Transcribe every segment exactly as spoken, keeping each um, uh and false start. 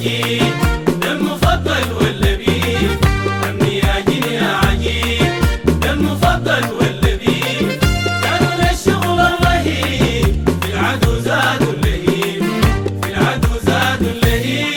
عجيب ده المفضل واللبيب. أمني يا جيل يا عجيب ده المفضل واللبيب. كانوا للشغل الرهيب في العدو زادوا اللهيب، في العدو زادوا اللهيب.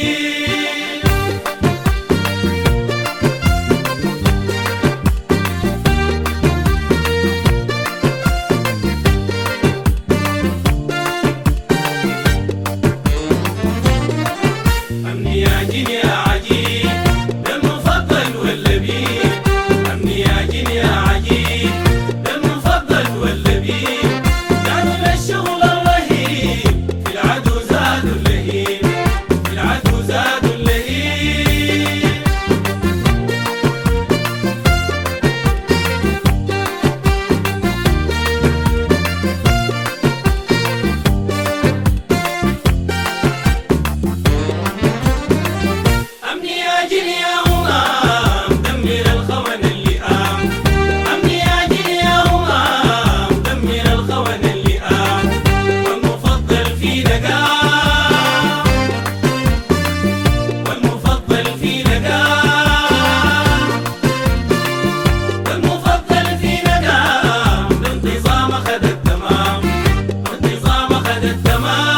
أمني يا جيل يا عجيب ده المفضل واللبيب. أمني يا جيل يا عجيب ده المفضل واللبيب. كانوا للشغل الرهيب في العدو زادوا اللهيب، في العدو زادوا اللهيب. أمني يا جيل يا غلام دمر الخون اللي قام. أمني يا جيل يا غلام دمر الخون اللي قام. والمفضل فينا قام، والمفضل فينا قام، والمفضل فينا قام. بانتظام أخذ التمام، بانتظام أخذ التمام.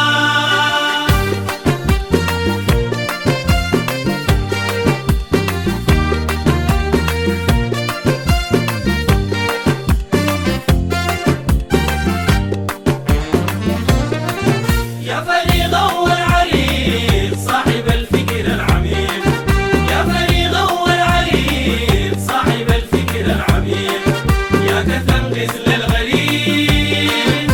يا فريق والعريض صاحب الفكر العميق. يا فريق والعريض صاحب الفكر العميق. يا كتنقذ للغريب،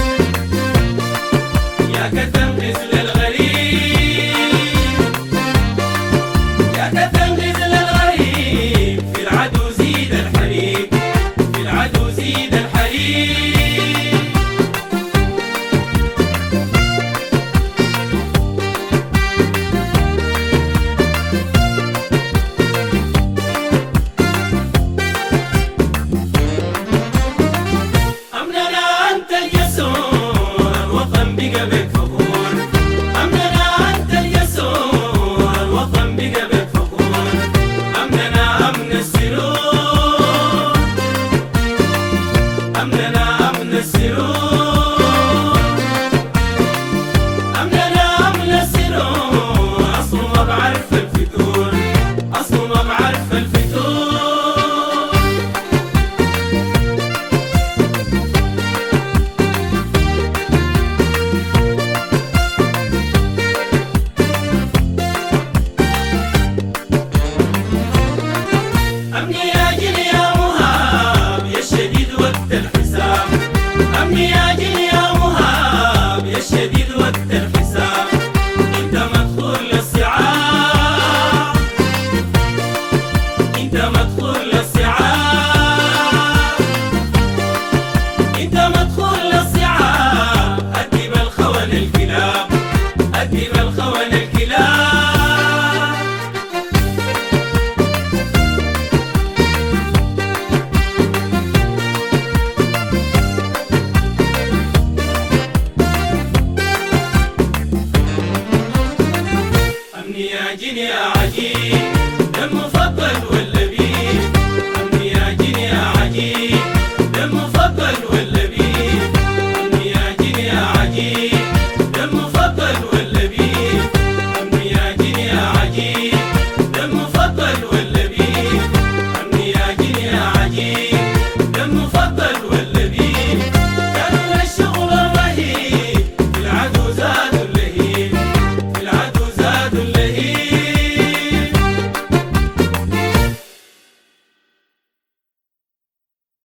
يا كتنقذ للغريب، يا كتنقذ للغريب. في العدو زيد الحريق، في العدو زيد الحريق. أمننا أنت اليسور الوطن بقى بك فخور. أمننا أنت اليسور الوطن بقى بك فخور. أمننا أمن السرور، أمننا أمن السرور، أمننا أمن السرور. أصله ما بعرف الفتور، أصله ما بعرف الفتور. أمني يا جيل يا مهاب يا الشديد وقت الحساب. أمني يا